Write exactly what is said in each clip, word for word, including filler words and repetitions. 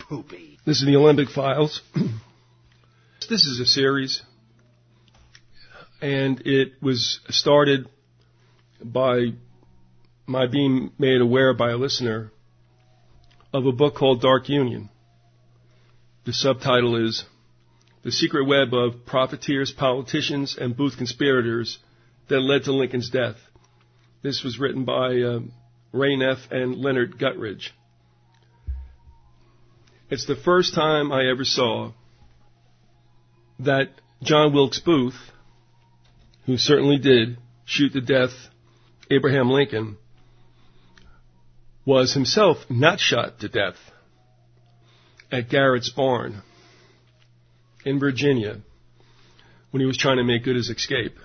poopy. This is the Olympic Files. This is a series, and it was started by my being made aware by a listener of a book called Dark Union. The subtitle is The Secret Web of Profiteers, Politicians, and Booth Conspirators That Led to Lincoln's Death. This was written by uh, Ray Neff and Leonard Guttridge. It's the first time I ever saw that John Wilkes Booth, who certainly did shoot to death Abraham Lincoln, was himself not shot to death at Garrett's Barn in Virginia when he was trying to make good his escape.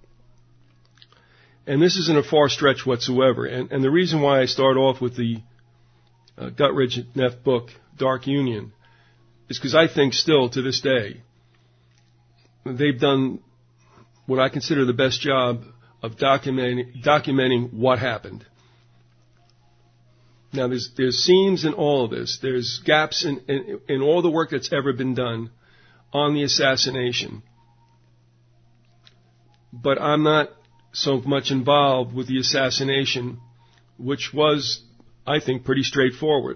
And this isn't a far stretch whatsoever. And, and the reason why I start off with the uh, Guttridge Neff book, Dark Union, is because I think still to this day they've done what I consider the best job of documenting, documenting what happened. Now, there's, there's seams in all of this. There's gaps in, in, in all the work that's ever been done on the assassination. But I'm not so much involved with the assassination, which was, I think, pretty straightforward.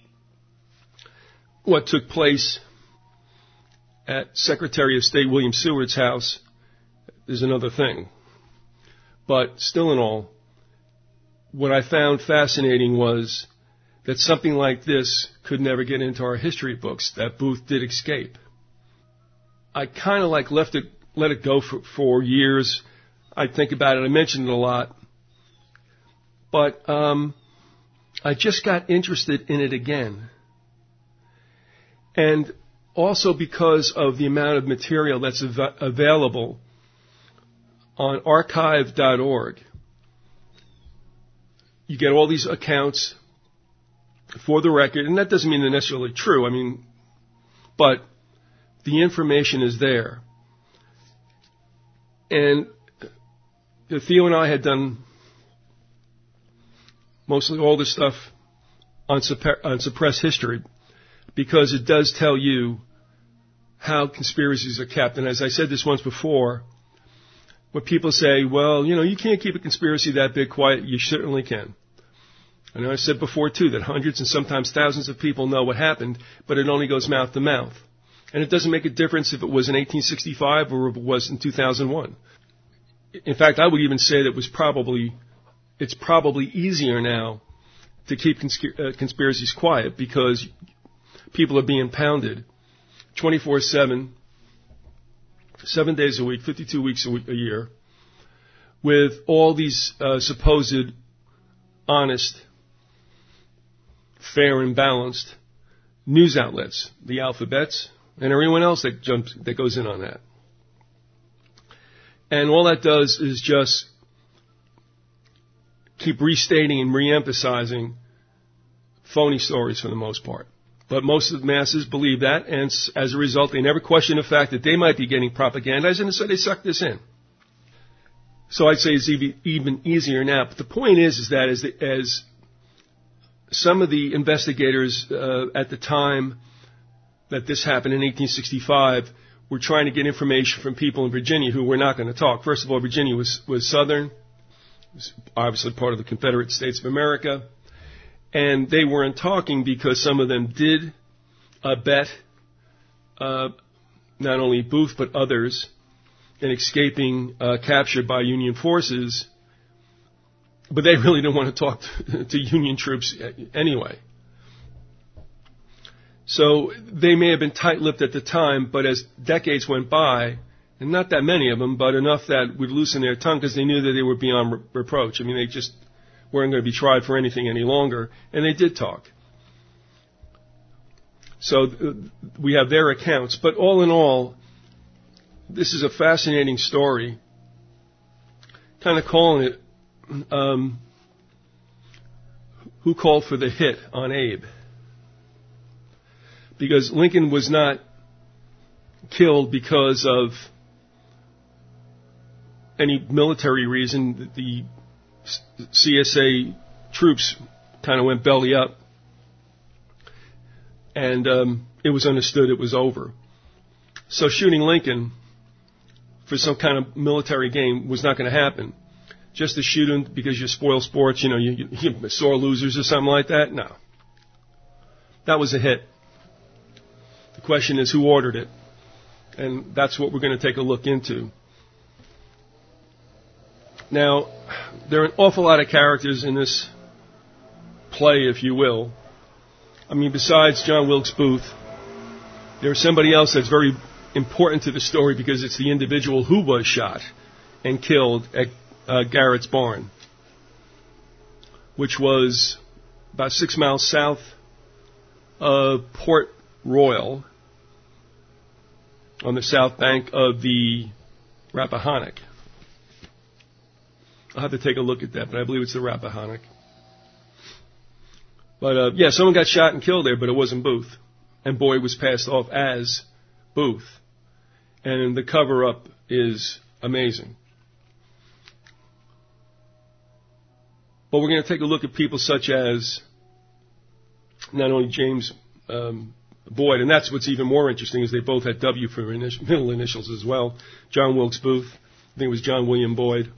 What took place at Secretary of State William Seward's house is another thing. But still in all, what I found fascinating was that something like this could never get into our history books, that Booth did escape. I kind of like left it, let it go for, for years. I think about it. I mentioned it a lot. But um, I just got interested in it again. And also because of the amount of material that's av- available on archive dot org. You get all these accounts for the record, and that doesn't mean they're necessarily true. I mean, but the information is there. And Theo and I had done mostly all this stuff on, suppress, on suppressed history because it does tell you how conspiracies are kept. And as I said this once before, when people say, well, you know, you can't keep a conspiracy that big quiet, you certainly can. I know I said before, too, that hundreds and sometimes thousands of people know what happened, but it only goes mouth to mouth. And it doesn't make a difference if it was in eighteen sixty-five or if it was in two thousand one. In fact, I would even say that it was probably, it's probably easier now to keep consp- uh, conspiracies quiet because people are being pounded twenty-four seven, seven days a week, fifty-two weeks a, week, a year, with all these uh, supposed honest, fair and balanced news outlets, the alphabets, and everyone else that jumps, that goes in on that. And all that does is just keep restating and reemphasizing phony stories for the most part. But most of the masses believe that, and as a result, they never question the fact that they might be getting propagandized, and so they suck this in. So I'd say it's even easier now. But the point is, is that as, the, as some of the investigators uh, at the time that this happened in eighteen sixty-five were trying to get information from people in Virginia who were not going to talk. First of all, Virginia was, was Southern, it was obviously part of the Confederate States of America. And they weren't talking because some of them did abet uh, not only Booth but others in escaping uh, capture by Union forces. But they really didn't want to talk to, to Union troops anyway. So they may have been tight-lipped at the time, but as decades went by, and not that many of them, but enough that would loosen their tongue because they knew that they were beyond re- reproach. I mean, they just weren't going to be tried for anything any longer, and they did talk. So th- we have their accounts. But all in all, this is a fascinating story. Kind of calling it, um, who called for the hit on Abe? Because Lincoln was not killed because of any military reason. The C S A troops kind of went belly up. and um, it was understood it was over. So shooting Lincoln for some kind of military game was not going to happen. Just to shoot him because you spoil sports, you know, you, you, you sore losers or something like that? No. That was a hit. The question is who ordered it. And that's what we're going to take a look into. Now, there are an awful lot of characters in this play, if you will. I mean, besides John Wilkes Booth, there's somebody else that's very important to the story because it's the individual who was shot and killed at uh, Garrett's Barn, which was about six miles south of Port Royal on the south bank of the Rappahannock. I'll have to take a look at that, but I believe it's the Rappahannock. But, uh, yeah, someone got shot and killed there, but it wasn't Booth. And Boyd was passed off as Booth. And the cover-up is amazing. But we're going to take a look at people such as not only James um, Boyd, and that's what's even more interesting is they both had W for init- middle initials as well. John Wilkes Booth. I think it was John William Boyd.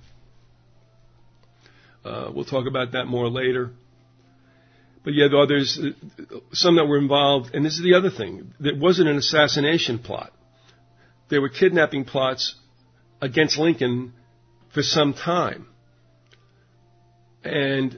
Uh, we'll talk about that more later. But yeah, there others, some that were involved, and this is the other thing. There wasn't an assassination plot. There were kidnapping plots against Lincoln for some time. And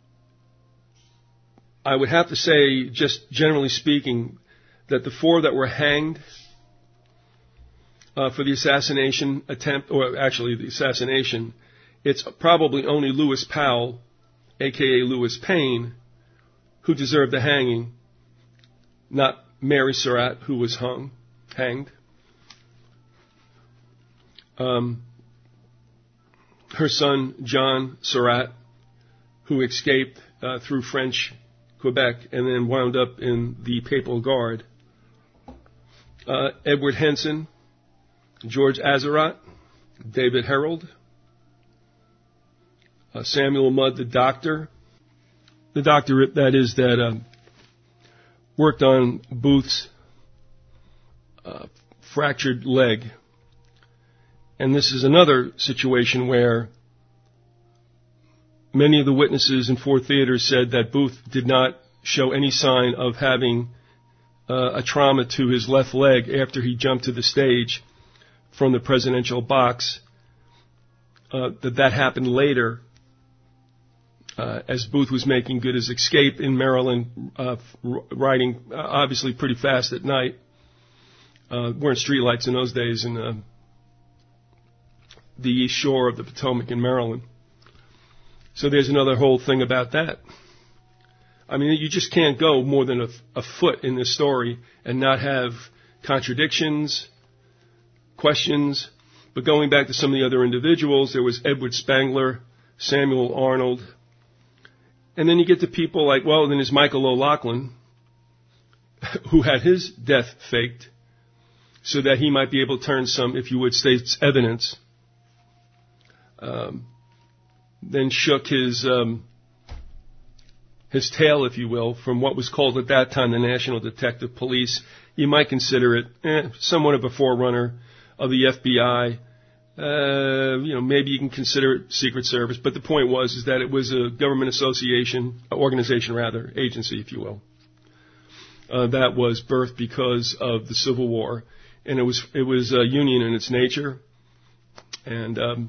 I would have to say, just generally speaking, that the four that were hanged uh, for the assassination attempt, or actually the assassination, it's probably only Lewis Powell, a k a. Lewis Payne, who deserved the hanging, not Mary Surratt, who was hung, hanged. Um, her son, John Surratt, who escaped uh, through French Quebec and then wound up in the Papal Guard. Uh, Edward Henson, George Azarat, David Herold, uh, Samuel Mudd, the doctor, the doctor, that is, that uh, worked on Booth's uh, fractured leg. And this is another situation where many of the witnesses in four theaters said that Booth did not show any sign of having uh, a trauma to his left leg after he jumped to the stage from the presidential box. Uh, that that happened later uh, as Booth was making good his escape in Maryland, uh, riding uh, obviously pretty fast at night. Uh, weren't streetlights in those days in uh, the east shore of the Potomac in Maryland. So there's another whole thing about that. I mean, you just can't go more than a, a foot in this story and not have contradictions, questions. But going back to some of the other individuals, there was Edward Spangler, Samuel Arnold. And then you get to people like, well, then there's Michael O'Loughlin, who had his death faked so that he might be able to turn some, if you would, state's evidence. Um, then shook his um, his tail, if you will, from what was called at that time the National Detective Police. You might consider it eh, somewhat of a forerunner of the F B I. Uh, you know, maybe you can consider it Secret Service, but the point was is that it was a government association, organization rather, agency, if you will, uh, that was birthed because of the Civil War, and it was it was a union in its nature, and um,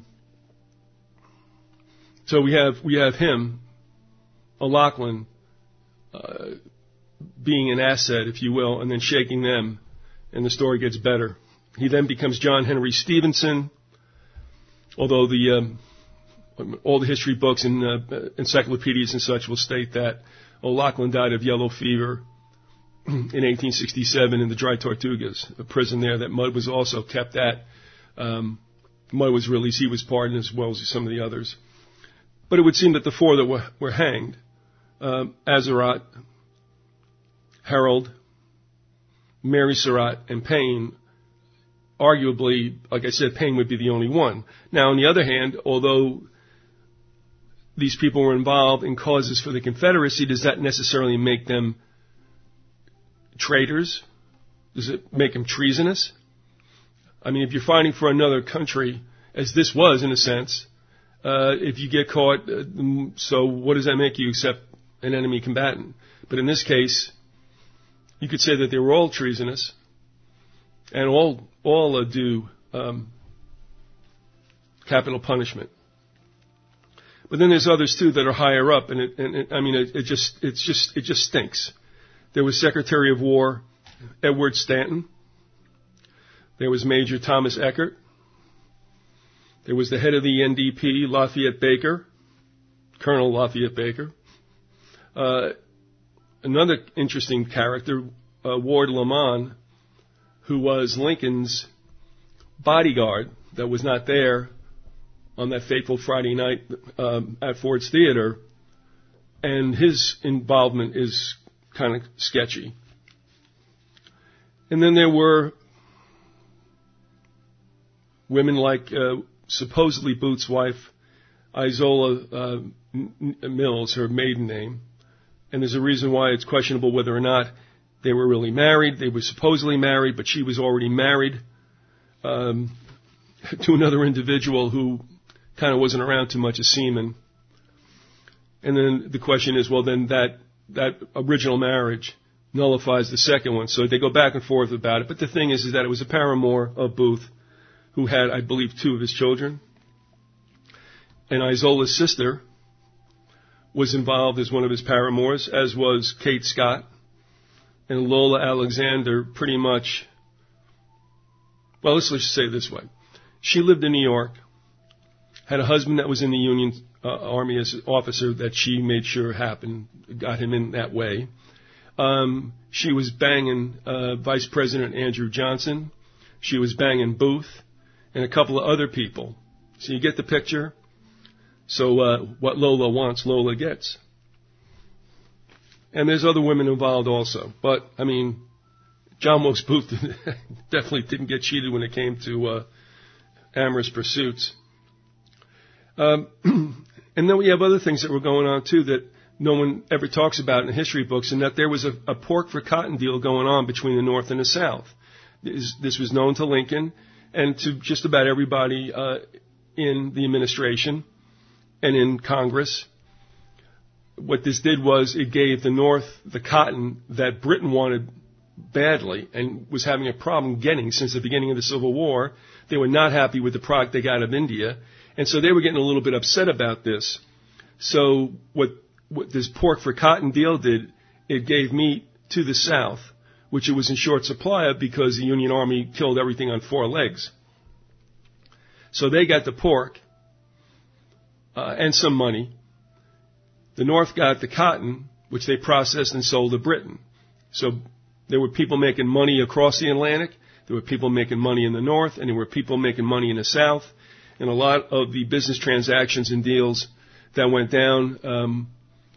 so we have we have him, O'Loughlin, uh, being an asset, if you will, and then shaking them, and the story gets better. He then becomes John Henry Stevenson, although the um, all the history books and uh, encyclopedias and such will state that O'Loughlin died of yellow fever in eighteen sixty-seven in the Dry Tortugas, a prison there that Mudd was also kept at. Um, Mudd was released; he was pardoned as well as some of the others. But it would seem that the four that were, were hanged, um, Azarat, Herold, Mary Surratt, and Payne, arguably, like I said, Payne would be the only one. Now, on the other hand, although these people were involved in causes for the Confederacy, does that necessarily make them traitors? Does it make them treasonous? I mean, if you're fighting for another country, as this was in a sense, uh, if you get caught, uh, so what does that make you except an enemy combatant? But in this case, you could say that they were all treasonous and all all uh, due um, capital punishment. But then there's others too that are higher up, and, it, and it, I mean, it, it just it's just it just stinks. There was Secretary of War Edward Stanton. There was Major Thomas Eckert. There was the head of the N D P, Lafayette Baker, Colonel Lafayette Baker. Uh, another interesting character, uh, Ward Lamon, who was Lincoln's bodyguard that was not there on that fateful Friday night um, at Ford's Theater, and his involvement is kind of sketchy. And then there were women like uh, supposedly Booth's wife, Isola uh, Mills, her maiden name, and there's a reason why it's questionable whether or not they were really married. They were supposedly married, but she was already married um, to another individual who kind of wasn't around too much as Seaman. And then the question is, well, then that that original marriage nullifies the second one. So they go back and forth about it. But the thing is, is that it was a paramour of Booth who had, I believe, two of his children. And Isola's sister was involved as one of his paramours, as was Kate Scott. And Lola Alexander pretty much, well, let's just say it this way. She lived in New York, had a husband that was in the Union uh, Army as an officer that she made sure happened, got him in that way. Um, she was banging uh, Vice President Andrew Johnson. She was banging Booth and a couple of other people. So you get the picture? So uh, what Lola wants, Lola gets. And there's other women involved also. But, I mean, John Wilkes Booth definitely didn't get cheated when it came to uh, amorous pursuits. Um, and then we have other things that were going on, too, that no one ever talks about in the history books, and that there was a, a pork for cotton deal going on between the North and the South. This, this was known to Lincoln and to just about everybody uh, in the administration and in Congress. What this did was it gave the North the cotton that Britain wanted badly and was having a problem getting since the beginning of the Civil War. They were not happy with the product they got out of India, and so they were getting a little bit upset about this. So what, what this pork for cotton deal did, it gave meat to the South, which it was in short supply of because the Union Army killed everything on four legs. So they got the pork uh, and some money. The North got the cotton, which they processed and sold to Britain. So there were people making money across the Atlantic. There were people making money in the North, and there were people making money in the South. And a lot of the business transactions and deals that went down um,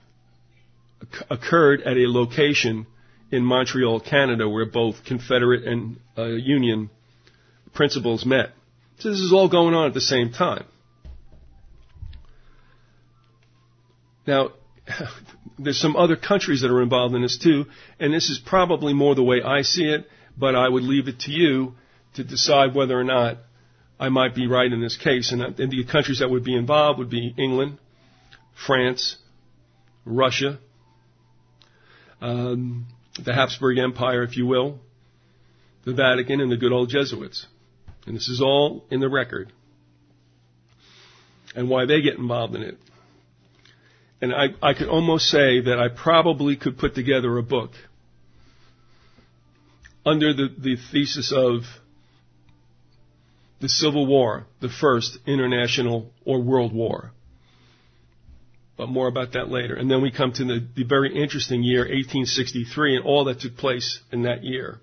occurred at a location in Montreal, Canada, where both Confederate and uh, Union principles met. So this is all going on at the same time. Now, there's some other countries that are involved in this too, and this is probably more the way I see it, but I would leave it to you to decide whether or not I might be right in this case. And the countries that would be involved would be England, France, Russia, um, the Habsburg Empire, if you will, the Vatican, and the good old Jesuits. And this is all in the record. And why they get involved in it. And I, I could almost say that I probably could put together a book under the, the thesis of the Civil War, the first international or world war. But more about that later. And then we come to the, the very interesting year, eighteen sixty-three, and all that took place in that year.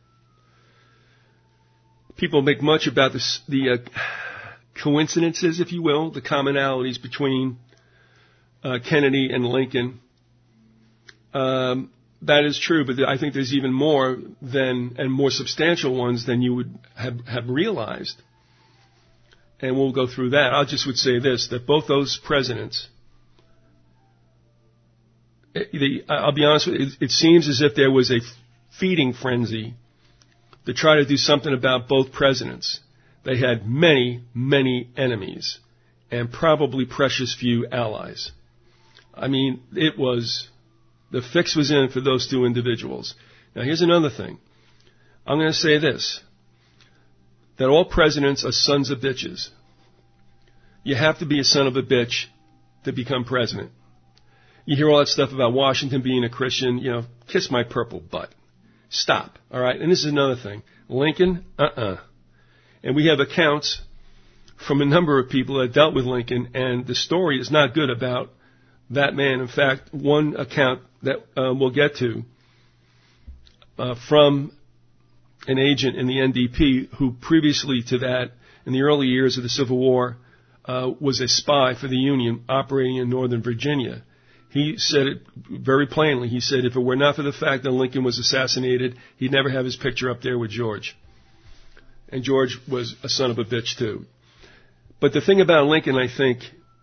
People make much about this, the uh, coincidences, if you will, the commonalities between uh, Kennedy and Lincoln. Um, that is true, but I think there's even more than, and more substantial ones than you would have, have realized. And we'll go through that. I just would say this, that both those presidents, it, the, I'll be honest with you, it, it seems as if there was a feeding frenzy to try to do something about both presidents. They had many, many enemies and probably precious few allies. I mean, it was, the fix was in for those two individuals. Now, here's another thing. I'm going to say this, that all presidents are sons of bitches. You have to be a son of a bitch to become president. You hear all that stuff about Washington being a Christian, you know, kiss my purple butt. Stop, all right? And this is another thing. Lincoln, uh-uh. And we have accounts from a number of people that dealt with Lincoln, and the story is not good about that man. In fact, one account that uh, we'll get to uh, from an agent in the N D P who previously to that, in the early years of the Civil War, uh, was a spy for the Union operating in Northern Virginia. He said it very plainly. He said if it were not for the fact that Lincoln was assassinated, he'd never have his picture up there with George. And George was a son of a bitch, too. But the thing about Lincoln, I think,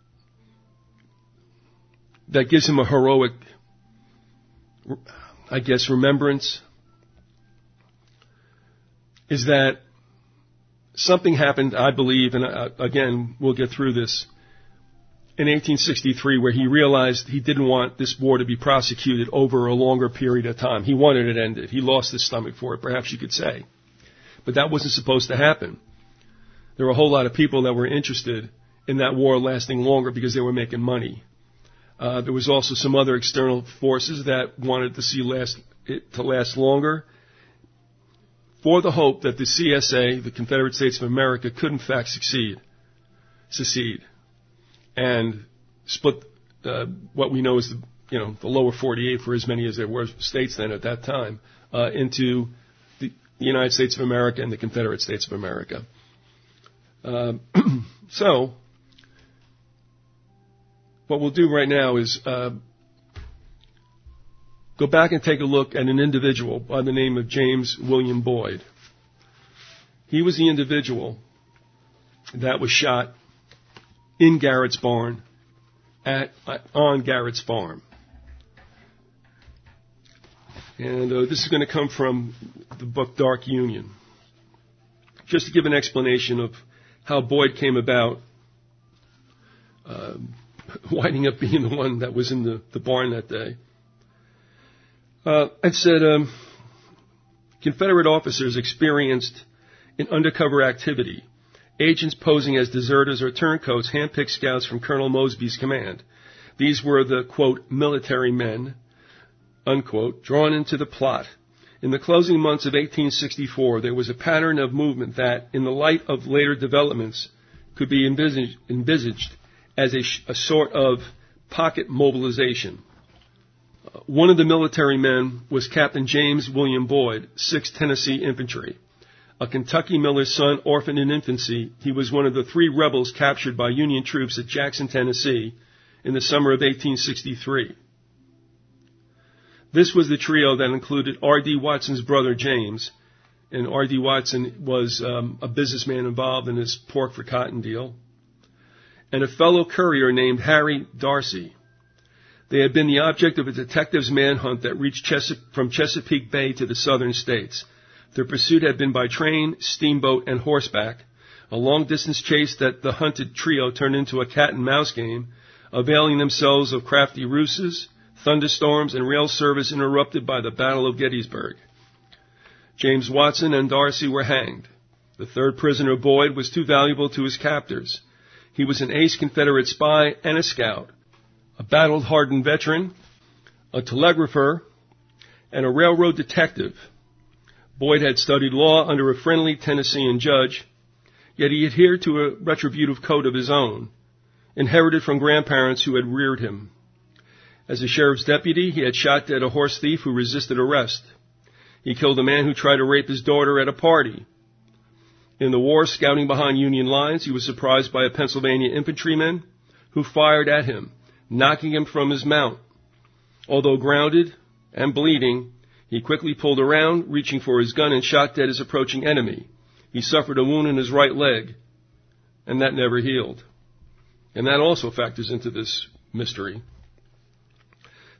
that gives him a heroic, I guess, remembrance, is that something happened, I believe, and uh, again, we'll get through this, in eighteen sixty-three, where he realized he didn't want this war to be prosecuted over a longer period of time. He wanted it ended. He lost his stomach for it, perhaps you could say. But that wasn't supposed to happen. There were a whole lot of people that were interested in that war lasting longer because they were making money. Uh, there was also some other external forces that wanted to see last, it to last longer, for the hope that the C S A, the Confederate States of America, could in fact succeed, secede, and split uh, what we know as the, you know, the lower forty-eight, for as many as there were states then at that time, uh, into the, the United States of America and the Confederate States of America. Uh, so, what we'll do right now is uh, go back and take a look at an individual by the name of James William Boyd. He was the individual that was shot in Garrett's barn, at on Garrett's farm. And uh, this is going to come from the book Dark Union. Just to give an explanation of how Boyd came about, uh, winding up being the one that was in the, the barn that day. Uh, it said, um, Confederate officers experienced an undercover activity. Agents posing as deserters or turncoats handpicked scouts from Colonel Mosby's command. These were the, quote, military men, unquote, drawn into the plot. In the closing months of eighteen sixty-four, there was a pattern of movement that, in the light of later developments, could be envisaged, envisaged as a, a sort of pocket mobilization. Uh, one of the military men was Captain James William Boyd, sixth Tennessee Infantry. A Kentucky miller's son, orphaned in infancy, he was one of the three rebels captured by Union troops at Jackson, Tennessee, in the summer of eighteen sixty-three. This was the trio that included R D Watson's brother, James, and R D Watson was um, a businessman involved in his pork for cotton deal, and a fellow courier named Harry Darcy. They had been the object of a detective's manhunt that reached Chesa- from Chesapeake Bay to the southern states. Their pursuit had been by train, steamboat, and horseback, a long-distance chase that the hunted trio turned into a cat-and-mouse game, availing themselves of crafty ruses, thunderstorms, and rail service interrupted by the Battle of Gettysburg. James Watson and Darcy were hanged. The third prisoner, Boyd, was too valuable to his captors. He was an ace Confederate spy and a scout, a battle-hardened veteran, a telegrapher, and a railroad detective. Boyd had studied law under a friendly Tennessean judge, yet he adhered to a retributive code of his own, inherited from grandparents who had reared him. As a sheriff's deputy, he had shot dead a horse thief who resisted arrest. He killed a man who tried to rape his daughter at a party. In the war, scouting behind Union lines, he was surprised by a Pennsylvania infantryman who fired at him, knocking him from his mount. Although grounded and bleeding, he quickly pulled around, reaching for his gun, and shot dead his approaching enemy. He suffered a wound in his right leg, and that never healed. And that also factors into this mystery.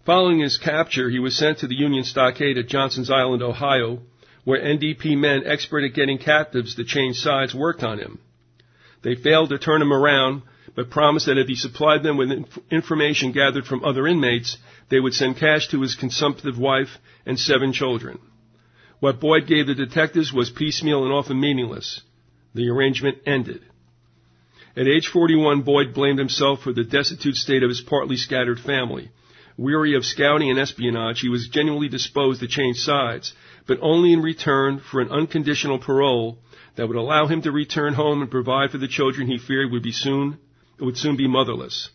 Following his capture, he was sent to the Union stockade at Johnson's Island, Ohio, where N D P men expert at getting captives to change sides worked on him. They failed to turn him around, but promised that if he supplied them with inf- information gathered from other inmates, they would send cash to his consumptive wife and seven children. What Boyd gave the detectives was piecemeal and often meaningless. The arrangement ended. At age forty-one, Boyd blamed himself for the destitute state of his partly scattered family. Weary of scouting and espionage, he was genuinely disposed to change sides, but only in return for an unconditional parole that would allow him to return home and provide for the children he feared would be soon would soon be motherless.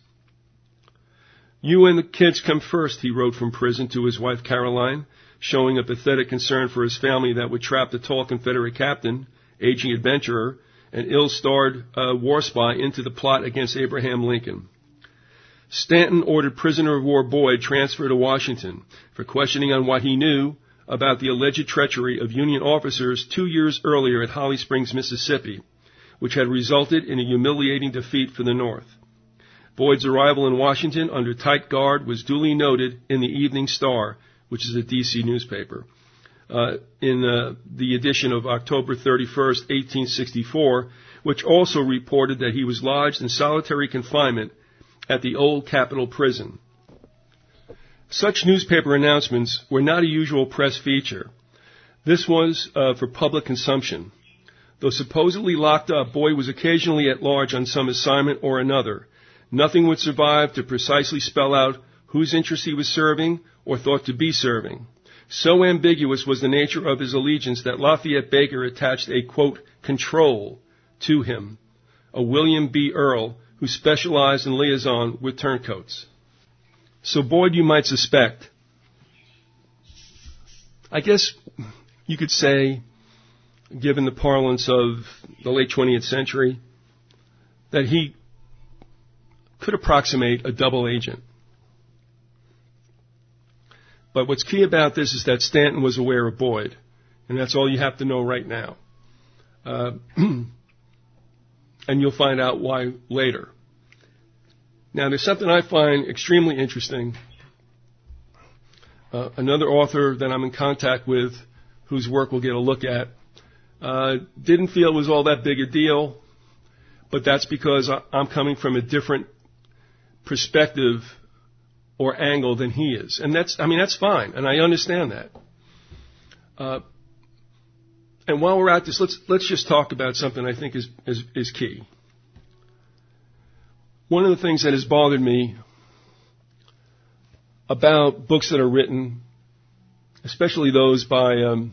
"You and the kids come first," he wrote from prison to his wife Caroline, showing a pathetic concern for his family that would trap the tall Confederate captain, aging adventurer, and ill-starred uh, war spy into the plot against Abraham Lincoln. Stanton ordered prisoner of war Boyd transferred to Washington for questioning on what he knew about the alleged treachery of Union officers two years earlier at Holly Springs, Mississippi, which had resulted in a humiliating defeat for the North. Boyd's arrival in Washington under tight guard was duly noted in the Evening Star, which is a D C newspaper, uh, in uh, the edition of October thirty-first, eighteen sixty-four, which also reported that he was lodged in solitary confinement at the old Capitol Prison. Such newspaper announcements were not a usual press feature. This was uh, for public consumption. Though supposedly locked up, Boyd was occasionally at large on some assignment or another. Nothing would survive to precisely spell out whose interest he was serving or thought to be serving. So ambiguous was the nature of his allegiance that Lafayette Baker attached a, quote, control to him, a William B. Earl, who specialized in liaison with turncoats. So Boyd, you might suspect, I guess you could say, given the parlance of the late twentieth century, that he could approximate a double agent. But what's key about this is that Stanton was aware of Boyd, and that's all you have to know right now. Uh, and you'll find out why later. Now, there's something I find extremely interesting. Uh, another author that I'm in contact with, whose work we'll get a look at, uh, didn't feel it was all that big a deal, but that's because I, I'm coming from a different perspective or angle than he is. And that's, I mean, that's fine, and I understand that. Uh, and while we're at this, let's let's just talk about something I think is, is, is key. One of the things that has bothered me about books that are written, especially those by um,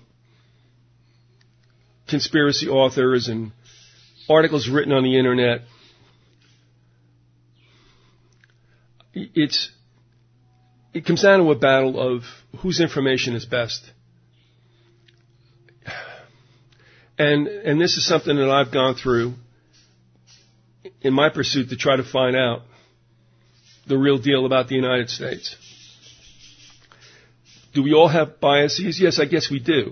conspiracy authors and articles written on the internet, it's it comes down to a battle of whose information is best. And and this is something that I've gone through in my pursuit to try to find out the real deal about the United States. Do we all have biases? Yes, I guess we do.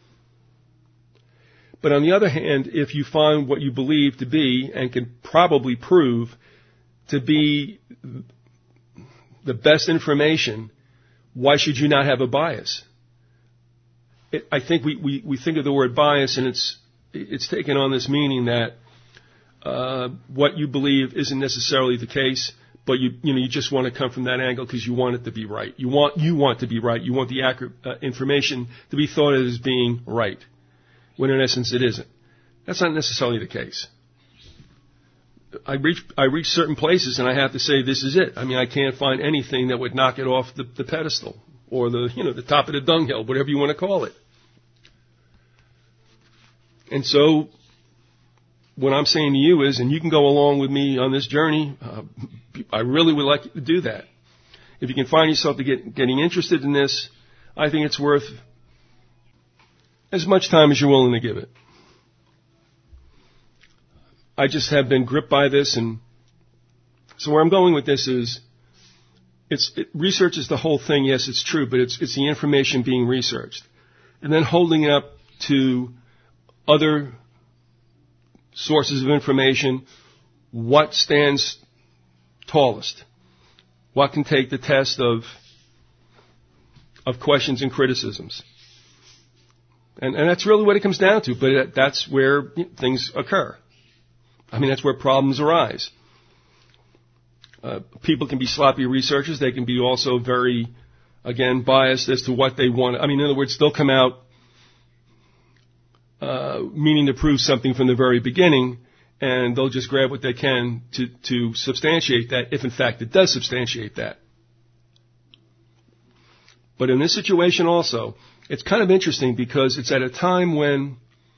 But on the other hand, if you find what you believe to be and can probably prove to be the best information, why should you not have a bias? It, I think we, we, we think of the word bias, and it's it's taken on this meaning that uh, what you believe isn't necessarily the case, but you you know you just want to come from that angle because you want it to be right. You want you want to be right. You want the accurate uh, information to be thought of as being right, when in essence it isn't. That's not necessarily the case. I reach I reach certain places and I have to say this is it. I mean, I can't find anything that would knock it off the, the pedestal or the you know the top of the dunghill, whatever you want to call it. And so, what I'm saying to you is, and you can go along with me on this journey, uh, I really would like you to do that. If you can find yourself to get, getting interested in this, I think it's worth as much time as you're willing to give it. I just have been gripped by this, and so where I'm going with this is, it's it, research is the whole thing. Yes, it's true, but it's it's the information being researched, and then holding it up to other sources of information. What stands tallest? What can take the test of of questions and criticisms. And, and that's really what it comes down to, but that's where things occur. I mean, that's where problems arise. Uh, people can be sloppy researchers. They can be also very, again, biased as to what they want. I mean, in other words, they'll come out uh, meaning to prove something from the very beginning, and they'll just grab what they can to, to substantiate that, if in fact it does substantiate that. But in this situation also, it's kind of interesting because it's at a time when,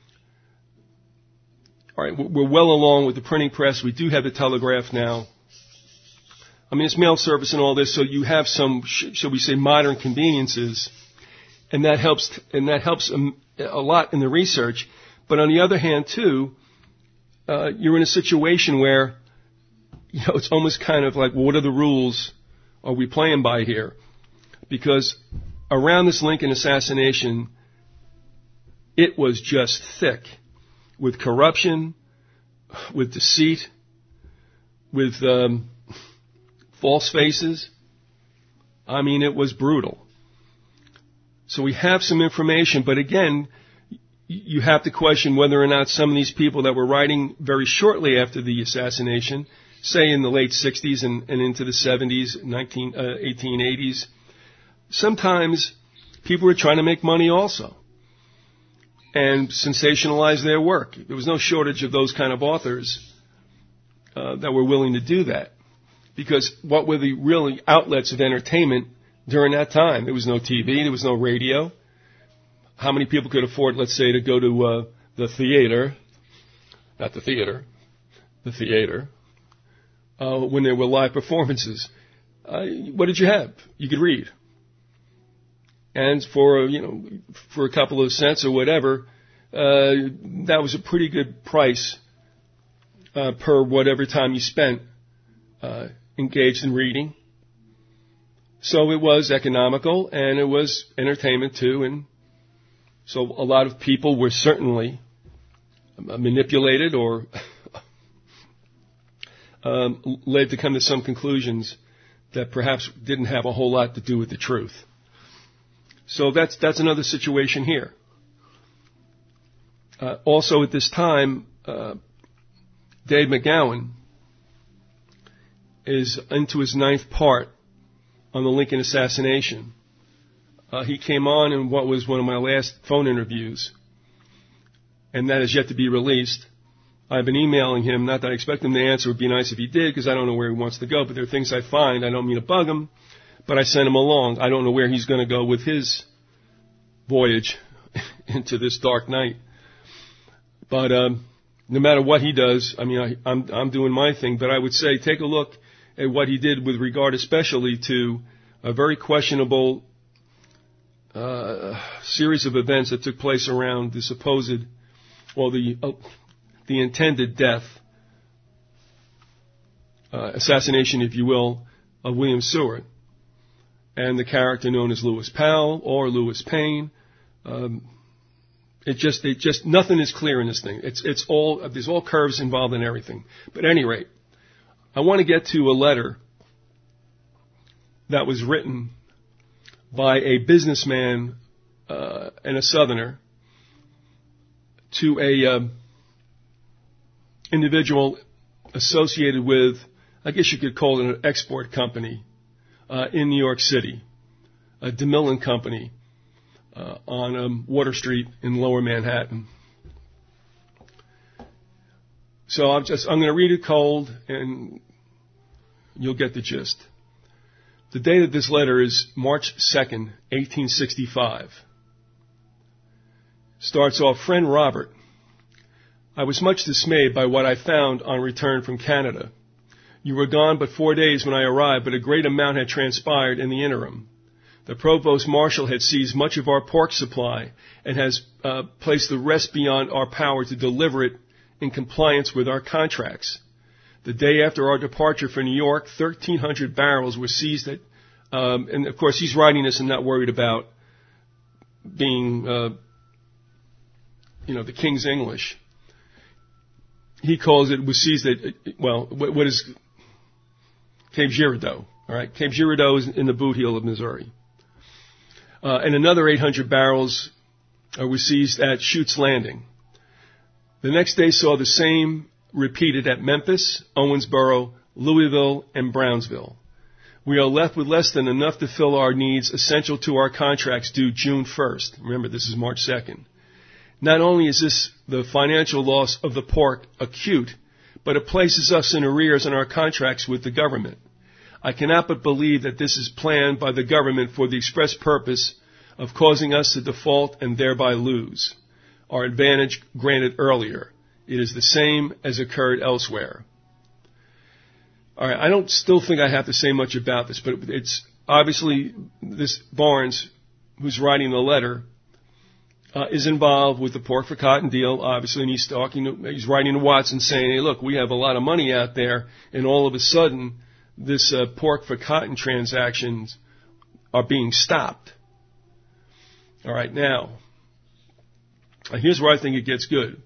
all right, we're well along with the printing press. We do have the telegraph now. I mean, it's mail service and all this, so you have some, shall we say, modern conveniences, and that helps, and that helps a, a lot in the research. But on the other hand, too, uh, you're in a situation where, you know, it's almost kind of like, well, what are the rules are we playing by here? Because around this Lincoln assassination, it was just thick with corruption, with deceit, with um, false faces. I mean, it was brutal. So we have some information, but again, you have to question whether or not some of these people that were writing very shortly after the assassination, say in the late sixties and, and into the seventies, nineteen, uh, eighteen eighties, sometimes people were trying to make money also and sensationalize their work. There was no shortage of those kind of authors uh, that were willing to do that. Because what were the really outlets of entertainment during that time? There was no T V, there was no radio. How many people could afford, let's say, to go to uh, the theater, not the theater, the theater, uh, when there were live performances? Uh, what did you have? You could read. And for, you know, for a couple of cents or whatever, uh, that was a pretty good price uh, per whatever time you spent uh, engaged in reading. So it was economical, and it was entertainment too, and so a lot of people were certainly manipulated or um, led to come to some conclusions that perhaps didn't have a whole lot to do with the truth. So that's that's another situation here. Uh, also at this time, uh, Dave McGowan is into his ninth part on the Lincoln assassination. Uh, he came on in what was one of my last phone interviews, and that is yet to be released. I've been emailing him, not that I expect him to answer. It would be nice if he did, because I don't know where he wants to go, but there are things I find. I don't mean to bug him, but I sent him along. I don't know where he's going to go with his voyage into this dark night. But um, no matter what he does, I mean, I, I'm, I'm doing my thing, but I would say take a look at what he did with regard especially to a very questionable uh, series of events that took place around the supposed, well, the uh, the intended death, uh, assassination, if you will, of William Seward and the character known as Lewis Powell or Lewis Payne. Um, it just, it just, nothing is clear in this thing. It's, it's all, there's all curves involved in everything. But at any rate, I want to get to a letter that was written by a businessman uh, and a Southerner to a uh, individual associated with, I guess you could call it an export company uh, in New York City, a DeMillan company uh, on um, Water Street in Lower Manhattan. So I'm just I'm going to read it cold, and you'll get the gist. The date of this letter is March second, eighteen sixty-five. Starts off, Friend Robert, I was much dismayed by what I found on return from Canada. You were gone but four days when I arrived, but a great amount had transpired in the interim. The Provost Marshal had seized much of our pork supply and has uh, placed the rest beyond our power to deliver it in compliance with our contracts. The day after our departure for New York, thirteen hundred barrels were seized at, um, and of course he's writing this and not worried about being, uh, you know, the King's English. He calls it, was seized at, well, what is Cape Girardeau, all right? Cape Girardeau is in the Boot Heel of Missouri. Uh, and another eight hundred barrels uh, were seized at Chutes Landing. The next day saw the same repeated at Memphis, Owensboro, Louisville, and Brownsville. We are left with less than enough to fill our needs essential to our contracts due June first. Remember, this is March second. Not only is this the financial loss of the pork acute, but it places us in arrears on our contracts with the government. I cannot but believe that this is planned by the government for the express purpose of causing us to default and thereby lose our advantage granted earlier. It is the same as occurred elsewhere. All right, I don't still think I have to say much about this, but it's obviously this Barnes, who's writing the letter, uh, is involved with the pork for cotton deal, obviously, and he's talking, to, he's writing to Watson saying, hey, look, we have a lot of money out there, and all of a sudden, this uh, pork for cotton transactions are being stopped. All right, now, here's where I think it gets good.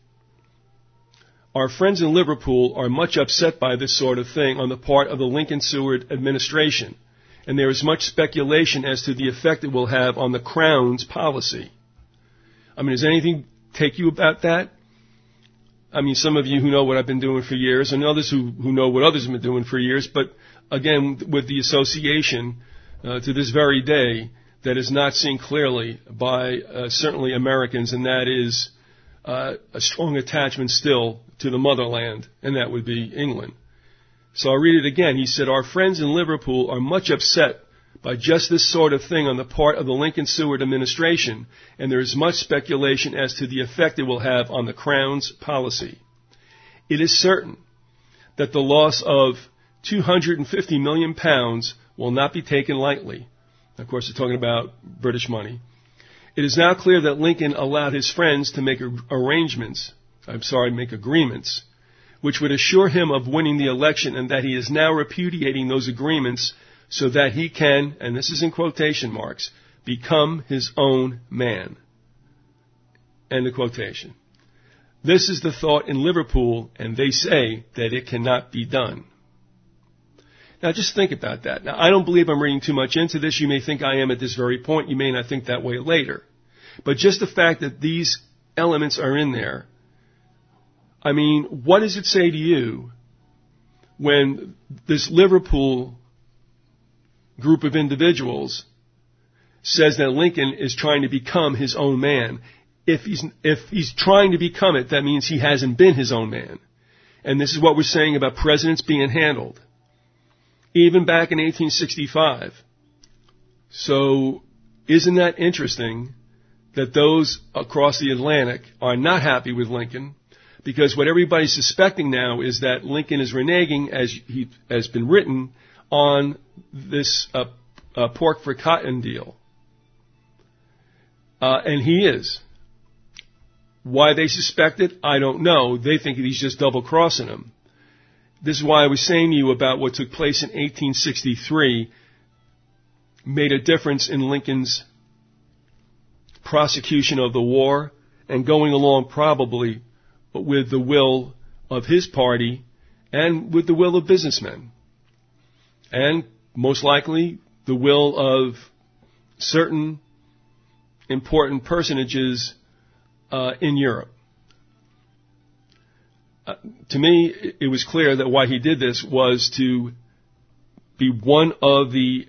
Our friends in Liverpool are much upset by this sort of thing on the part of the Lincoln-Seward administration, and there is much speculation as to the effect it will have on the Crown's policy. I mean, does anything take you about that? I mean, some of you who know what I've been doing for years, and others who, who know what others have been doing for years, but again, with the association uh, to this very day that is not seen clearly by uh, certainly Americans, and that is uh, a strong attachment still to the motherland, and that would be England. So I'll read it again. He said, our friends in Liverpool are much upset by just this sort of thing on the part of the Lincoln-Seward administration, and there is much speculation as to the effect it will have on the Crown's policy. It is certain that the loss of two hundred fifty million pounds will not be taken lightly. Of course, they're talking about British money. It is now clear that Lincoln allowed his friends to make arrangements, I'm sorry, make agreements, which would assure him of winning the election, and that he is now repudiating those agreements so that he can, and this is in quotation marks, become his own man. End of quotation. This is the thought in Liverpool, and they say that it cannot be done. Now, just think about that. Now, I don't believe I'm reading too much into this. You may think I am at this very point. You may not think that way later. But just the fact that these elements are in there, I mean, what does it say to you when this Liverpool group of individuals says that Lincoln is trying to become his own man? If he's, if he's trying to become it, that means he hasn't been his own man. And this is what we're saying about presidents being handled. Even back in eighteen sixty-five. So, isn't that interesting that those across the Atlantic are not happy with Lincoln? Because what everybody's suspecting now is that Lincoln is reneging, as he has been written, on this uh, uh, pork for cotton deal. Uh, and he is. Why they suspect it, I don't know. They think he's just double-crossing them. This is why I was saying to you about what took place in eighteen sixty-three made a difference in Lincoln's prosecution of the war and going along probably with the will of his party and with the will of businessmen. And most likely the will of certain important personages uh, in Europe. Uh, to me, it was clear that why he did this was to be one of the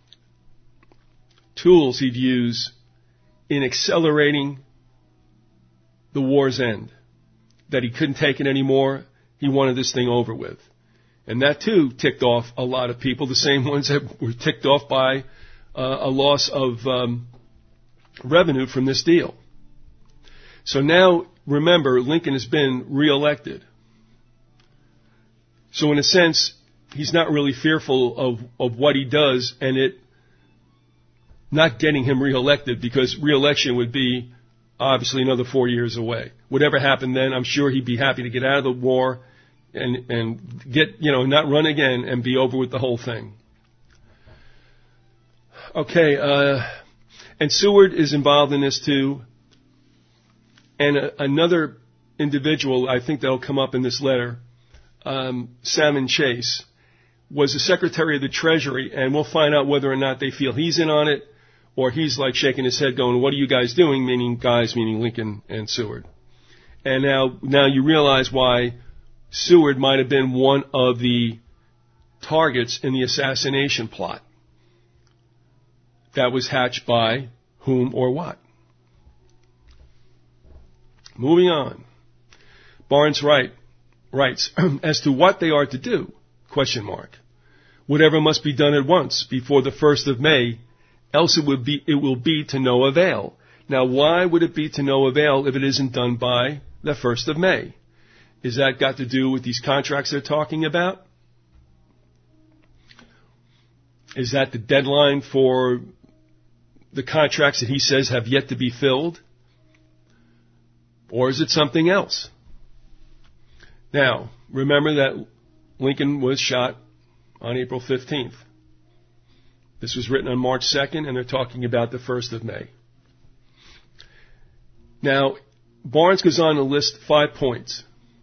tools he'd use in accelerating the war's end. That he couldn't take it anymore. He wanted this thing over with. And that, too, ticked off a lot of people, the same ones that were ticked off by uh, a loss of um, revenue from this deal. So now, remember, Lincoln has been reelected. So in a sense, he's not really fearful of, of what he does and it not getting him reelected, because reelection would be obviously another four years away. Whatever happened then, I'm sure he'd be happy to get out of the war and, and get, you know, not run again and be over with the whole thing. Okay, uh, and Seward is involved in this too. And a, another individual, I think that'll come up in this letter, um, Salmon Chase, was the Secretary of the Treasury, and we'll find out whether or not they feel he's in on it or he's like shaking his head going, what are you guys doing? Meaning guys, meaning Lincoln and Seward. And now, now you realize why Seward might have been one of the targets in the assassination plot that was hatched by whom or what. Moving on. Barnes write, writes, as to what they are to do, question mark. Whatever must be done at once before the first of May, else it will be, it will be to no avail. Now, why would it be to no avail if it isn't done by the first of May? Is that got to do with these contracts they're talking about? Is that the deadline for the contracts that he says have yet to be filled? Or is it something else? Now, remember that Lincoln was shot on April fifteenth. This was written on March second, and they're talking about the first of May. Now, Barnes goes on to list five points.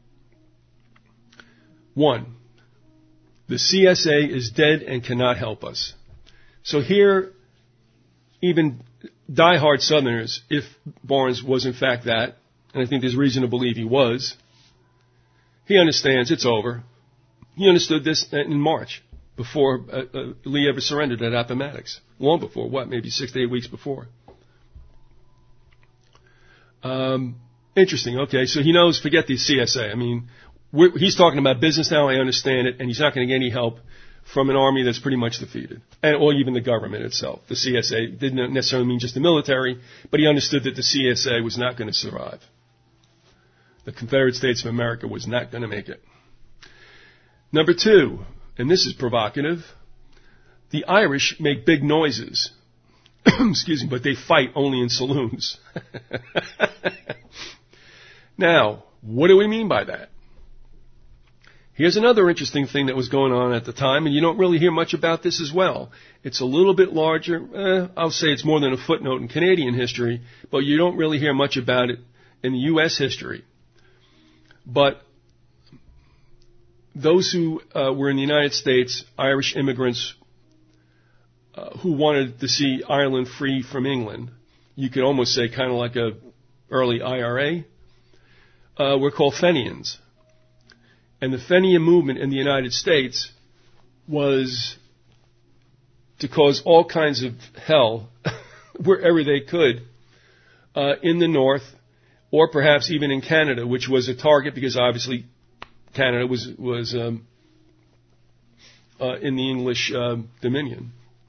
One, the C S A is dead and cannot help us. So here, even diehard Southerners, if Barnes was in fact that, and I think there's reason to believe he was, he understands it's over. He understood this in March, before uh, uh, Lee ever surrendered at Appomattox. Long before, what, maybe six to eight weeks before. Um, interesting, okay, so he knows, forget the C S A. I mean, we're, he's talking about business now, I understand it, and he's not going to get any help from an army that's pretty much defeated, and or even the government itself. The C S A didn't necessarily mean just the military, but he understood that the C S A was not going to survive. The Confederate States of America was not going to make it. Number two, and this is provocative, the Irish make big noises. Excuse me, but they fight only in saloons. Now, what do we mean by that? Here's another interesting thing that was going on at the time, and you don't really hear much about this as well. It's a little bit larger. Eh, I'll say it's more than a footnote in Canadian history, but you don't really hear much about it in the U S history. But those who uh, were in the United States, Irish immigrants uh, who wanted to see Ireland free from England, you could almost say kind of like a early I R A, uh, were called Fenians. And the Fenian movement in the United States was to cause all kinds of hell wherever they could uh, in the North, or perhaps even in Canada, which was a target because obviously Canada was was um, uh, in the English uh, Dominion.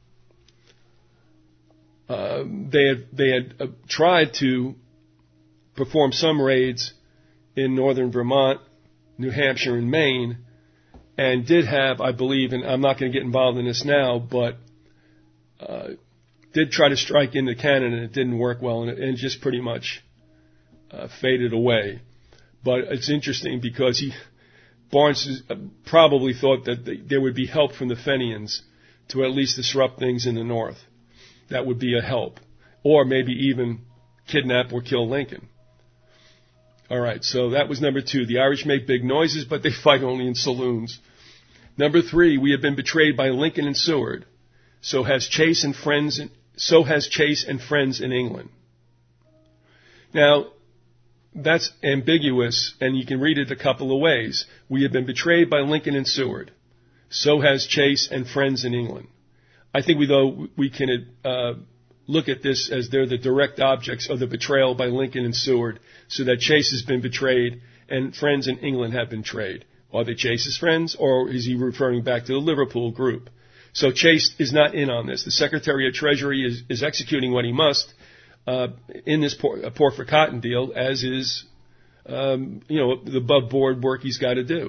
Uh, they had they had uh, tried to perform some raids in northern Vermont, New Hampshire, and Maine, and did have, I believe, and I'm not going to get involved in this now, but uh, did try to strike into Canada, and it didn't work well, and it, and just pretty much uh, faded away. But it's interesting because he, Barnes probably thought that the, there would be help from the Fenians to at least disrupt things in the North. That would be a help, or maybe even kidnap or kill Lincoln. All right, so that was number two. The Irish make big noises, but they fight only in saloons. Number three, we have been betrayed by Lincoln and Seward. So has Chase and friends. In, so has Chase and friends in England. Now, that's ambiguous, and you can read it a couple of ways. We have been betrayed by Lincoln and Seward. So has Chase and friends in England. I think we though we can uh, look at this as they're the direct objects of the betrayal by Lincoln and Seward, so that Chase has been betrayed and friends in England have been betrayed. Are they Chase's friends, or is he referring back to the Liverpool group? So Chase is not in on this. The Secretary of Treasury is, is executing what he must uh, in this Port, uh, Port for Cotton deal, as is um, you know the above-board work he's got to do.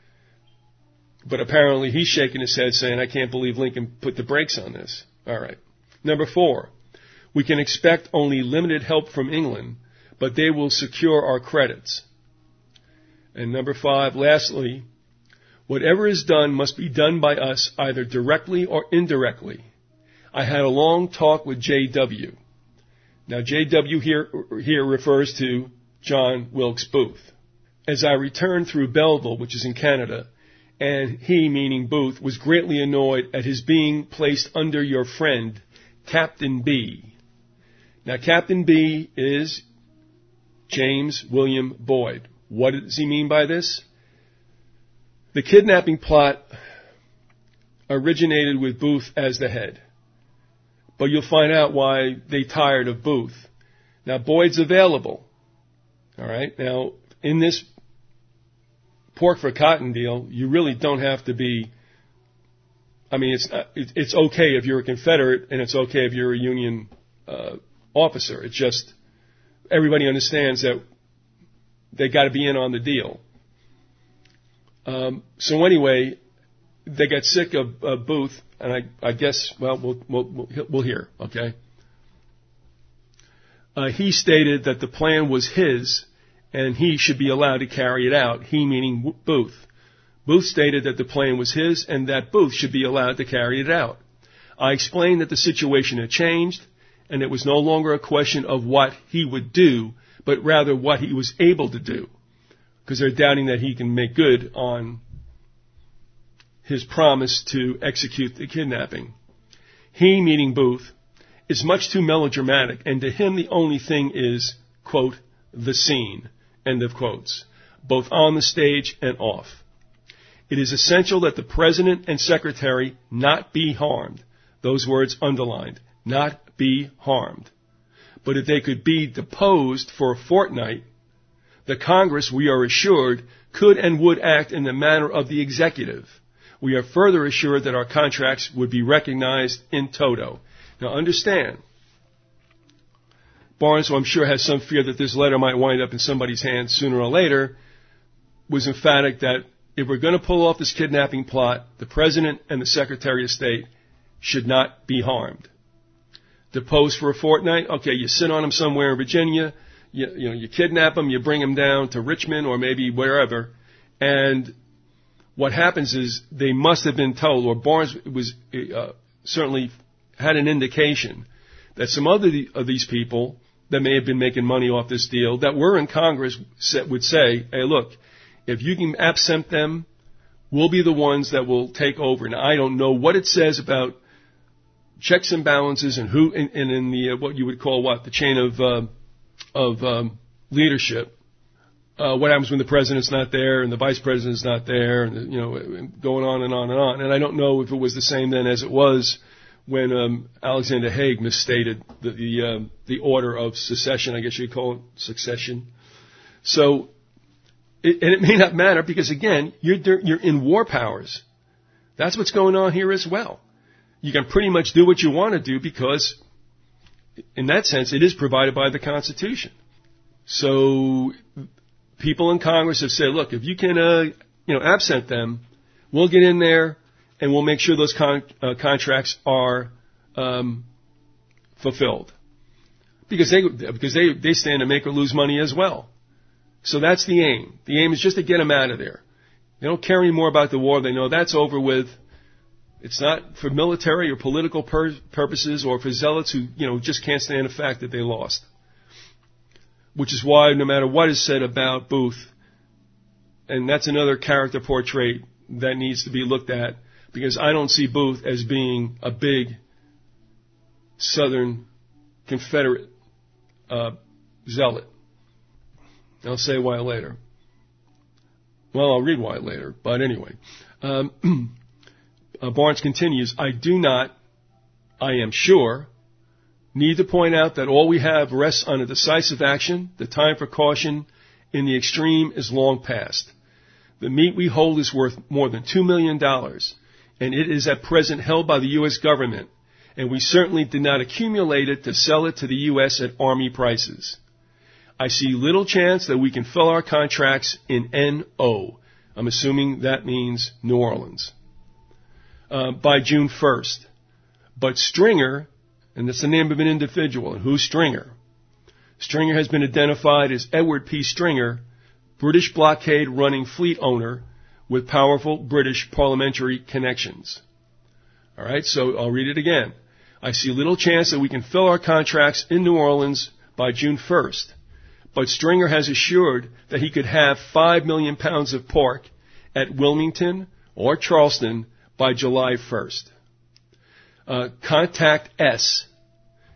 But apparently he's shaking his head saying, I can't believe Lincoln put the brakes on this. All right. Number four, we can expect only limited help from England, but they will secure our credits. And number five, lastly, whatever is done must be done by us either directly or indirectly. I had a long talk with J W. Now, J W here, here refers to John Wilkes Booth. As I returned through Belleville, which is in Canada, and he, meaning Booth, was greatly annoyed at his being placed under your friend, Captain B. Now, Captain B is James William Boyd. What does he mean by this? The kidnapping plot originated with Booth as the head. But you'll find out why they tired of Booth. Now, Boyd's available. All right? Now, in this pork for cotton deal, you really don't have to be, I mean, it's it's okay if you're a Confederate, and it's okay if you're a Union uh, officer. It's just, everybody understands that they got to be in on the deal. Um, so anyway, they got sick of uh, Booth, and I, I guess, well, we'll, we'll, we'll hear, okay? Uh, he stated that the plan was his, and he should be allowed to carry it out, he meaning Booth. Booth stated that the plan was his, and that Booth should be allowed to carry it out. I explained that the situation had changed, and it was no longer a question of what he would do, but rather what he was able to do, because they're doubting that he can make good on his promise to execute the kidnapping. He, meaning Booth, is much too melodramatic, and to him the only thing is, quote, the scene, end of quotes, both on the stage and off. It is essential that the President and Secretary not be harmed. Those words underlined, not be harmed. But if they could be deposed for a fortnight, the Congress, we are assured, could and would act in the manner of the executive. We are further assured that our contracts would be recognized in toto. Now understand, Barnes, who I'm sure has some fear that this letter might wind up in somebody's hands sooner or later, was emphatic that if we're going to pull off this kidnapping plot, the President and the Secretary of State should not be harmed. Deposed for a fortnight, okay, you sit on them somewhere in Virginia, you, you know, you kidnap them, you bring them down to Richmond or maybe wherever, and what happens is they must have been told, or Barnes was uh, certainly had an indication that some other of these people that may have been making money off this deal that were in Congress would say, hey, look, if you can absent them, we'll be the ones that will take over. Now, I don't know what it says about checks and balances and who, and, and in the, uh, what you would call what, the chain of, uh, of um, leadership. Uh, what happens when the president's not there and the vice president's not there, and, you know, going on and on and on. And I don't know if it was the same then as it was when um, Alexander Haig misstated the the, uh, the order of secession, I guess you'd call it succession. So, it, and it may not matter because, again, you're you're in war powers. That's what's going on here as well. You can pretty much do what you want to do because, in that sense, it is provided by the Constitution. So, people in Congress have said, look, if you can, uh, you know, absent them, we'll get in there and we'll make sure those con- uh, contracts are um, fulfilled, because they because they they stand to make or lose money as well. So that's the aim. The aim is just to get them out of there. They don't care anymore about the war. They know that's over with. It's not for military or political pur- purposes or for zealots who, you know, just can't stand the fact that they lost. Which is why no matter what is said about Booth, and that's another character portrait that needs to be looked at, because I don't see Booth as being a big Southern Confederate uh, zealot. I'll say why later. Well, I'll read why later, but anyway. Um, uh, Barnes continues, I do not, I am sure, need to point out that all we have rests on a decisive action. The time for caution in the extreme is long past. The meat we hold is worth more than two million dollars, and it is at present held by the U S government, and we certainly did not accumulate it to sell it to the U S at Army prices. I see little chance that we can fill our contracts in N O. I'm assuming that means New Orleans. Uh, by June first. But Stringer, and that's the name of an individual, and who's Stringer? Stringer has been identified as Edward P. Stringer, British blockade running fleet owner with powerful British parliamentary connections. All right, so I'll read it again. I see little chance that we can fill our contracts in New Orleans by June first. But Stringer has assured that he could have five million pounds of pork at Wilmington or Charleston by July first. Uh, contact S,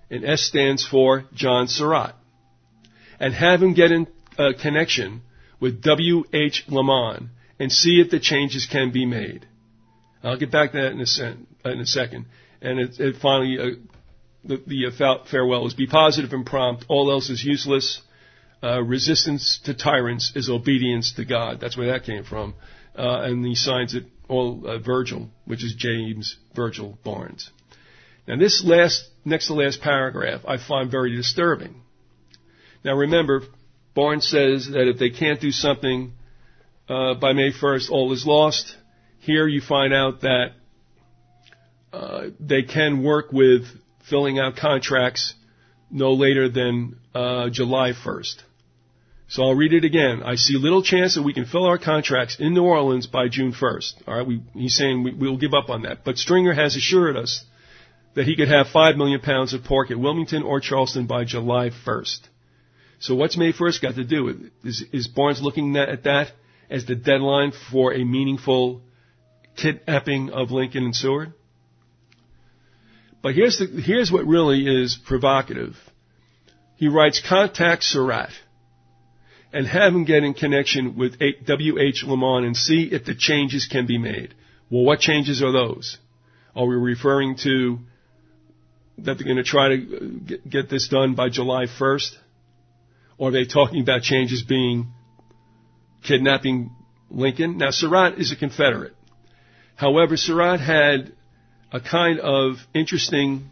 and S stands for John Surratt, and have him get in uh, connection with W H Lamon and see if the changes can be made. I'll get back to that in a, sen- in a second. And it, it finally, uh, the, the uh, farewell is, be positive and prompt. All else is useless. Uh, resistance to tyrants is obedience to God. That's where that came from. Uh, and he signs it all uh, Virgil, which is James Virgil Barnes. Now this last, next to last paragraph, I find very disturbing. Now remember, Barnes says that if they can't do something uh, by May first, all is lost. Here you find out that uh, they can work with filling out contracts no later than uh, July first. So I'll read it again. I see little chance that we can fill our contracts in New Orleans by June first. All right, we, he's saying we, we'll give up on that. But Stringer has assured us that he could have five million pounds of pork at Wilmington or Charleston by July first. So what's May first got to do with it? Is, is Barnes looking at that as the deadline for a meaningful kidnapping of Lincoln and Seward? But here's the, here's what really is provocative. He writes, contact Surratt and have him get in connection with W H Lamon and see if the changes can be made. Well, what changes are those? Are we referring to that they're going to try to get this done by July first? Or are they talking about changes being kidnapping Lincoln? Now, Surratt is a Confederate. However, Surratt had a kind of interesting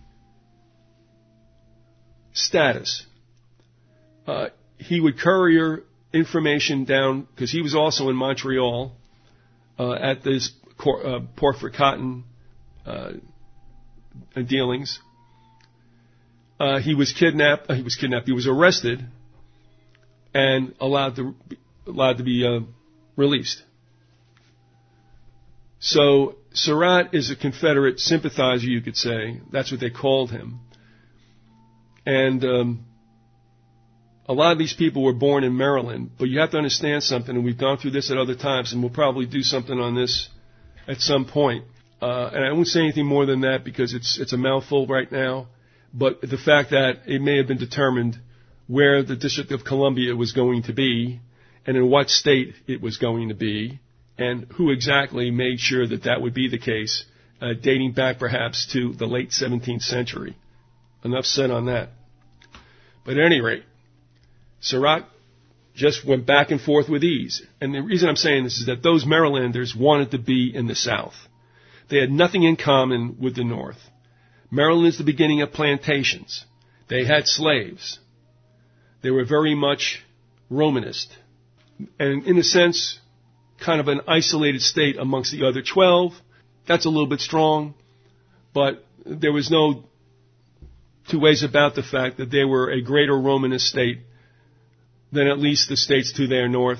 status. Uh, he would courier information down, because he was also in Montreal uh, at this cor- uh, Port for Cotton uh, dealings. Uh, he was kidnapped. Uh, he was kidnapped. He was arrested and allowed to allowed to be uh, released. So Surratt is a Confederate sympathizer, you could say. That's what they called him. And um, a lot of these people were born in Maryland, but you have to understand something, and we've gone through this at other times, and we'll probably do something on this at some point. Uh, and I won't say anything more than that because it's it's a mouthful right now, but the fact that it may have been determined where the District of Columbia was going to be and in what state it was going to be, and who exactly made sure that that would be the case, uh, dating back perhaps to the late seventeenth century. Enough said on that. But at any rate, Surratt just went back and forth with ease. And the reason I'm saying this is that those Marylanders wanted to be in the South. They had nothing in common with the North. Maryland is the beginning of plantations. They had slaves. They were very much Romanist. And in a sense, kind of an isolated state amongst the other twelve. That's a little bit strong, but there was no two ways about the fact that they were a greater Romanist state than at least the states to their north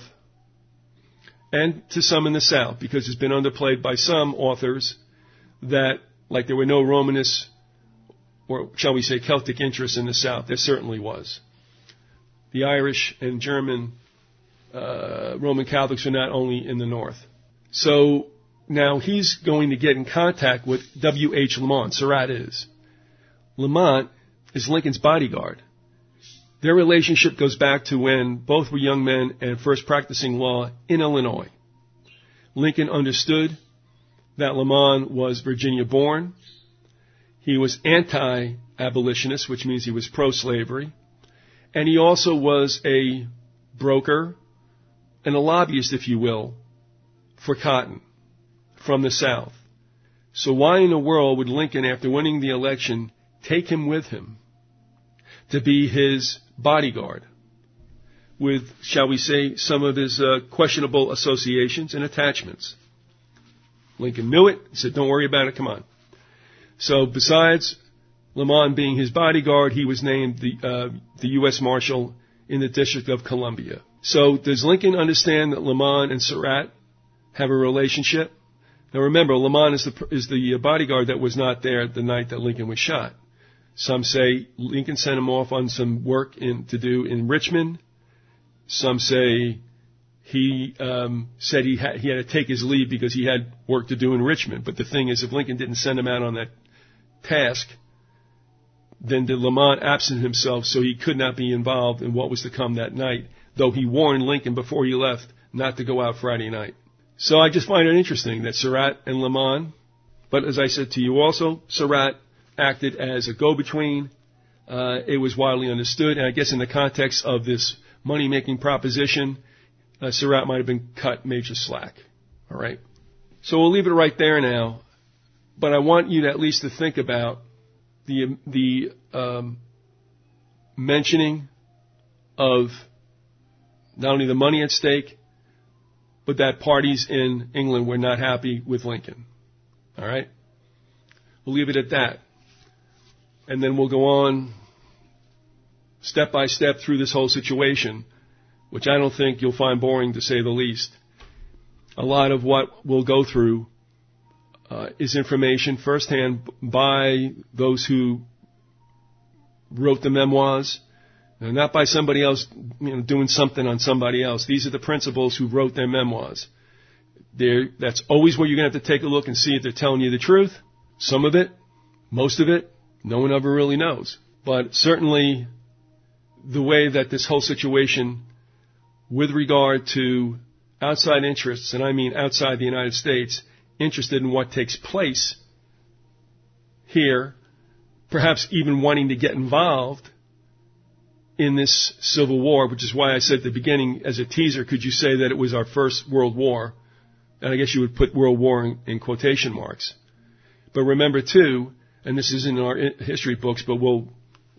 and to some in the south, because it's been underplayed by some authors that, like, there were no Romanist, or shall we say Celtic interests in the south. There certainly was. The Irish and German uh, Roman Catholics were not only in the north. So now he's going to get in contact with W H Lamont. Surratt is. Lamont is Lincoln's bodyguard. Their relationship goes back to when both were young men and first practicing law in Illinois. Lincoln understood that Lamont was Virginia-born. He was anti-abolitionist, which means he was pro-slavery. And he also was a broker and a lobbyist, if you will, for cotton from the South. So why in the world would Lincoln, after winning the election, take him with him to be his bodyguard with, shall we say, some of his uh, questionable associations and attachments? Lincoln knew it. He said, don't worry about it, come on. So besides Lamont being his bodyguard, he was named the, uh, the U S Marshal in the District of Columbia. So does Lincoln understand that Lamont and Surratt have a relationship? Now remember, Lamont is the, is the bodyguard that was not there the night that Lincoln was shot. Some say Lincoln sent him off on some work in, to do in Richmond. Some say he um, said he had, he had to take his leave because he had work to do in Richmond. But the thing is, if Lincoln didn't send him out on that task, then did Lamont absent himself so he could not be involved in what was to come that night, though he warned Lincoln before he left not to go out Friday night. So I just find it interesting that Surratt and Lamont, but as I said to you also, Surratt acted as a go-between. Uh, it was widely understood, and I guess in the context of this money-making proposition, uh, Surratt might have been cut major slack. All right? So we'll leave it right there now, but I want you to at least to think about the the um, mentioning of not only the money at stake, but that parties in England were not happy with Lincoln. All right? We'll leave it at that. And then we'll go on step by step through this whole situation, which I don't think you'll find boring, to say the least. A lot of what we'll go through uh, is information firsthand by those who wrote the memoirs, and not by somebody else, you know, doing something on somebody else. These are the principals who wrote their memoirs. They're, that's always where you're going to have to take a look and see if they're telling you the truth. Some of it, most of it, no one ever really knows. But certainly the way that this whole situation, with regard to outside interests, and I mean outside the United States, interested in what takes place here, perhaps even wanting to get involved in this civil war, which is why I said at the beginning, as a teaser, could you say that it was our first world war? And I guess you would put world war in, in quotation marks. But remember, too, and this is in our history books, but we'll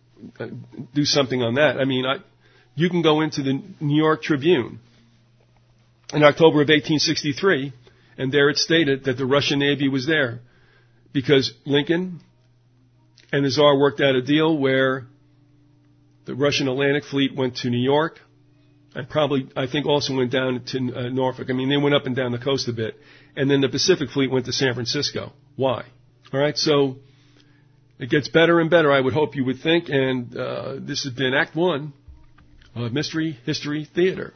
do something on that. I mean, I, you can go into the New York Tribune in October of eighteen sixty-three, and there it stated that the Russian Navy was there because Lincoln and the Tsar worked out a deal where the Russian Atlantic Fleet went to New York and probably, I think, also went down to uh, Norfolk. I mean, they went up and down the coast a bit. And then the Pacific Fleet went to San Francisco. Why? All right, so it gets better and better, I would hope you would think. And uh, this has been Act One of Mystery History Theater.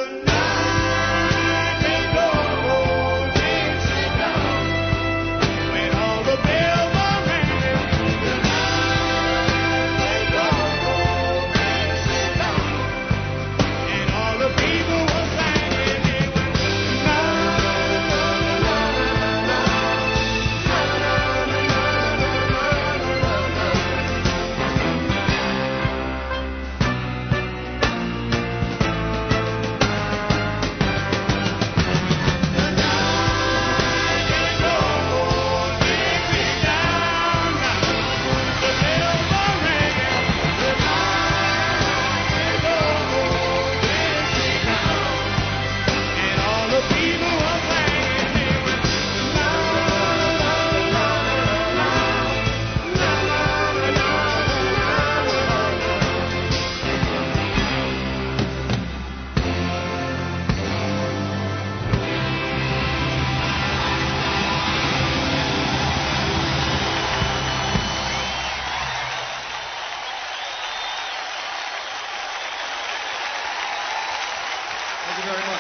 Thank you very much.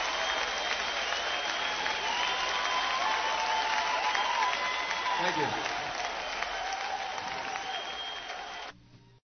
Thank you.